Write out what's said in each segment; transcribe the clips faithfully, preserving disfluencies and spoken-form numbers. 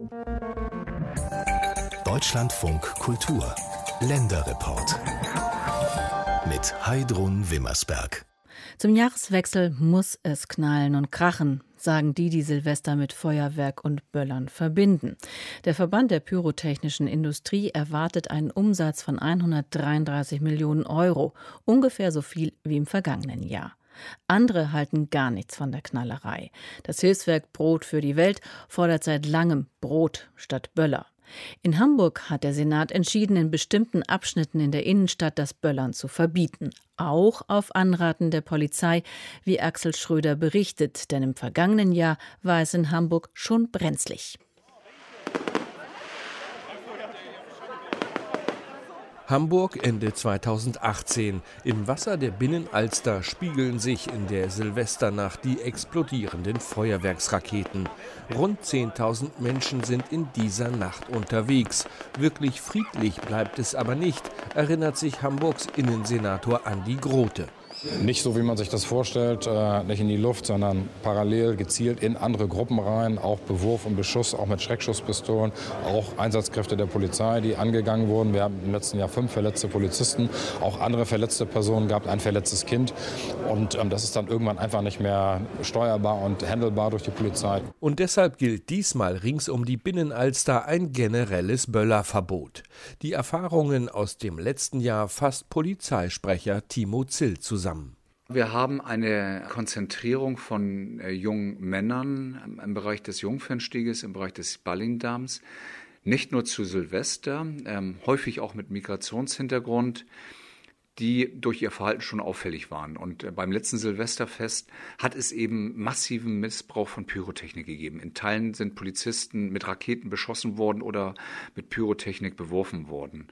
Deutschlandfunk Kultur Länderreport mit Heidrun Wimmersberg. Zum Jahreswechsel muss es knallen und krachen, sagen die, die Silvester mit Feuerwerk und Böllern verbinden. Der Verband der pyrotechnischen Industrie erwartet einen Umsatz von hundertdreiunddreißig Millionen Euro, ungefähr so viel wie im vergangenen Jahr. Andere halten gar nichts von der Knallerei. Das Hilfswerk Brot für die Welt fordert seit langem Brot statt Böller. In Hamburg hat der Senat entschieden, in bestimmten Abschnitten in der Innenstadt das Böllern zu verbieten. Auch auf Anraten der Polizei, wie Axel Schröder berichtet. Denn im vergangenen Jahr war es in Hamburg schon brenzlig. Hamburg Ende zweitausendachtzehn. Im Wasser der Binnenalster spiegeln sich in der Silvesternacht die explodierenden Feuerwerksraketen. Rund zehntausend Menschen sind in dieser Nacht unterwegs. Wirklich friedlich bleibt es aber nicht, erinnert sich Hamburgs Innensenator Andi Grote. Nicht so, wie man sich das vorstellt, äh, nicht in die Luft, sondern parallel gezielt in andere Gruppen rein, auch Bewurf und Beschuss, auch mit Schreckschusspistolen, auch Einsatzkräfte der Polizei, die angegangen wurden. Wir haben im letzten Jahr fünf verletzte Polizisten, auch andere verletzte Personen gehabt, ein verletztes Kind. Und ähm, das ist dann irgendwann einfach nicht mehr steuerbar und handelbar durch die Polizei. Und deshalb gilt diesmal rings um die Binnenalster ein generelles Böllerverbot. Die Erfahrungen aus dem letzten Jahr fasst Polizeisprecher Timo Zill zusammen. Wir haben eine Konzentrierung von äh, jungen Männern im Bereich des Jungfernstieges, im Bereich des Ballingdams, nicht nur zu Silvester, ähm, häufig auch mit Migrationshintergrund, die durch ihr Verhalten schon auffällig waren. Und äh, beim letzten Silvesterfest hat es eben massiven Missbrauch von Pyrotechnik gegeben. In Teilen sind Polizisten mit Raketen beschossen worden oder mit Pyrotechnik beworfen worden.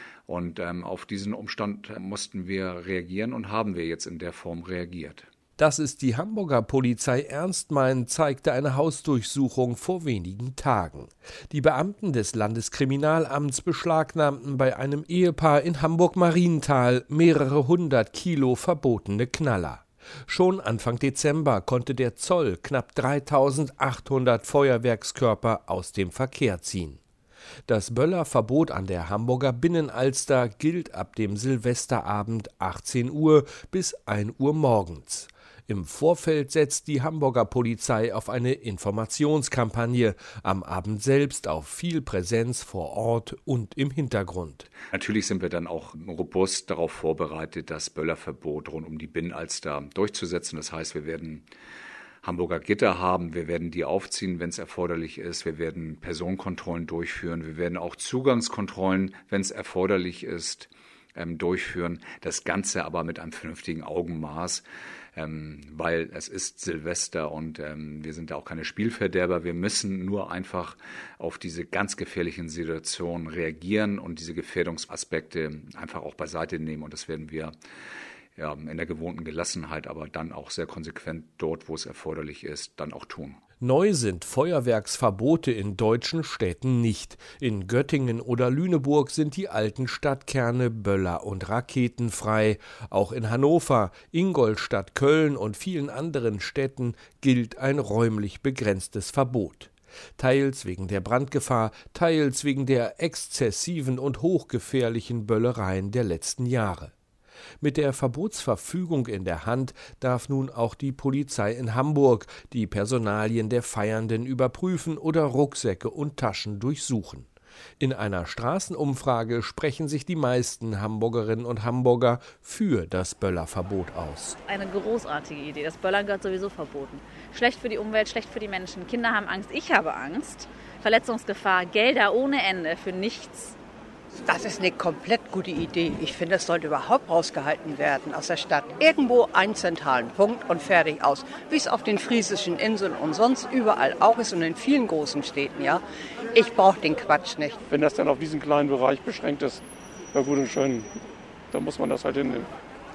Und ähm, auf diesen Umstand mussten wir reagieren und haben wir jetzt in der Form reagiert. Dass es die Hamburger Polizei ernst meint, zeigte eine Hausdurchsuchung vor wenigen Tagen. Die Beamten des Landeskriminalamts beschlagnahmten bei einem Ehepaar in Hamburg-Marienthal mehrere hundert Kilo verbotene Knaller. Schon Anfang Dezember konnte der Zoll knapp dreitausendachthundert Feuerwerkskörper aus dem Verkehr ziehen. Das Böllerverbot an der Hamburger Binnenalster gilt ab dem Silvesterabend achtzehn Uhr bis ein Uhr morgens. Im Vorfeld setzt die Hamburger Polizei auf eine Informationskampagne, am Abend selbst auf viel Präsenz vor Ort und im Hintergrund. Natürlich sind wir dann auch robust darauf vorbereitet, das Böllerverbot rund um die Binnenalster durchzusetzen. Das heißt, wir werden Hamburger Gitter haben, wir werden die aufziehen, wenn es erforderlich ist, wir werden Personenkontrollen durchführen, wir werden auch Zugangskontrollen, wenn es erforderlich ist, ähm, durchführen. Das Ganze aber mit einem vernünftigen Augenmaß, ähm, weil es ist Silvester und ähm, wir sind da auch keine Spielverderber. Wir müssen nur einfach auf diese ganz gefährlichen Situationen reagieren und diese Gefährdungsaspekte einfach auch beiseite nehmen. Und das werden wir ja, in der gewohnten Gelassenheit, aber dann auch sehr konsequent dort, wo es erforderlich ist, dann auch tun. Neu sind Feuerwerksverbote in deutschen Städten nicht. In Göttingen oder Lüneburg sind die alten Stadtkerne böller- und raketenfrei. Auch in Hannover, Ingolstadt, Köln und vielen anderen Städten gilt ein räumlich begrenztes Verbot. Teils wegen der Brandgefahr, teils wegen der exzessiven und hochgefährlichen Böllereien der letzten Jahre. Mit der Verbotsverfügung in der Hand darf nun auch die Polizei in Hamburg die Personalien der Feiernden überprüfen oder Rucksäcke und Taschen durchsuchen. In einer Straßenumfrage sprechen sich die meisten Hamburgerinnen und Hamburger für das Böllerverbot aus. Eine großartige Idee. Das Böllern gehört sowieso verboten. Schlecht für die Umwelt, schlecht für die Menschen. Kinder haben Angst, ich habe Angst. Verletzungsgefahr, Gelder ohne Ende für nichts. Das ist eine komplett gute Idee. Ich finde, es sollte überhaupt rausgehalten werden aus der Stadt. Irgendwo einen zentralen Punkt und fertig aus. Wie es auf den friesischen Inseln und sonst überall auch ist und in vielen großen Städten, ja. Ich brauche den Quatsch nicht. Wenn das dann auf diesen kleinen Bereich beschränkt ist, na gut und schön, dann muss man das halt hinnehmen.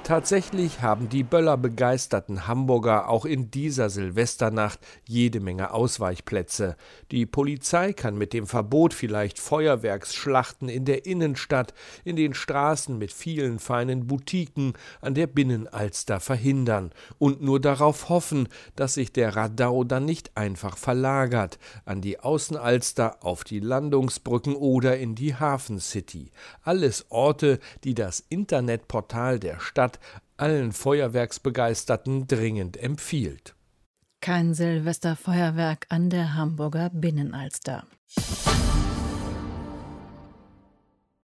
Tatsächlich haben die böllerbegeisterten Hamburger auch in dieser Silvesternacht jede Menge Ausweichplätze. Die Polizei kann mit dem Verbot vielleicht Feuerwerksschlachten in der Innenstadt, in den Straßen mit vielen feinen Boutiquen an der Binnenalster verhindern und nur darauf hoffen, dass sich der Radau dann nicht einfach verlagert an die Außenalster, auf die Landungsbrücken oder in die Hafencity. Alles Orte, die das Internetportal der Stadt allen Feuerwerksbegeisterten dringend empfiehlt. Kein Silvesterfeuerwerk an der Hamburger Binnenalster.